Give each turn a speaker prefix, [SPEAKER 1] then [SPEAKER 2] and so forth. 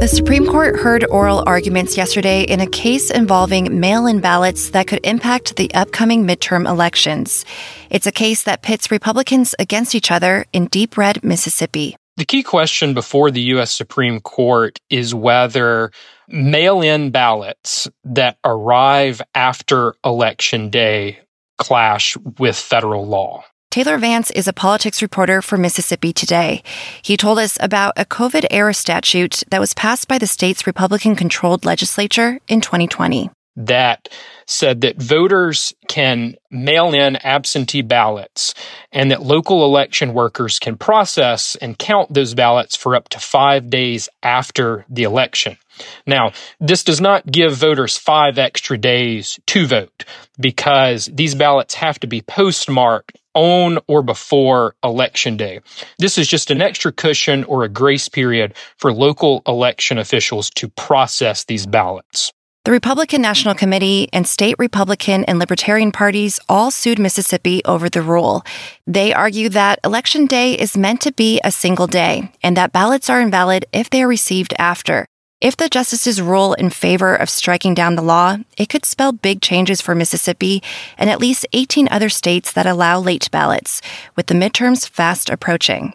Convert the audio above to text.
[SPEAKER 1] The Supreme Court heard oral arguments yesterday in a case involving mail-in ballots that could impact the upcoming midterm elections. It's a case that pits Republicans against each other in deep red Mississippi.
[SPEAKER 2] The key question before the U.S. Supreme Court is whether mail-in ballots that arrive after Election Day clash with federal law.
[SPEAKER 1] Taylor Vance is a politics reporter for Mississippi Today. He told us about a COVID-era statute that was passed by the state's Republican-controlled legislature in 2020.
[SPEAKER 2] That said that voters can mail in absentee ballots and that local election workers can process and count those ballots for up to 5 days after the election. Now, this does not give voters 5 extra days to vote because these ballots have to be postmarked on or before Election Day. This is just an extra cushion or a grace period for local election officials to process these ballots.
[SPEAKER 1] The Republican National Committee and state Republican and Libertarian parties all sued Mississippi over the rule. They argue that Election Day is meant to be a single day and that ballots are invalid if they are received after. If the justices rule in favor of striking down the law, it could spell big changes for Mississippi and at least 18 other states that allow late ballots, with the midterms fast approaching.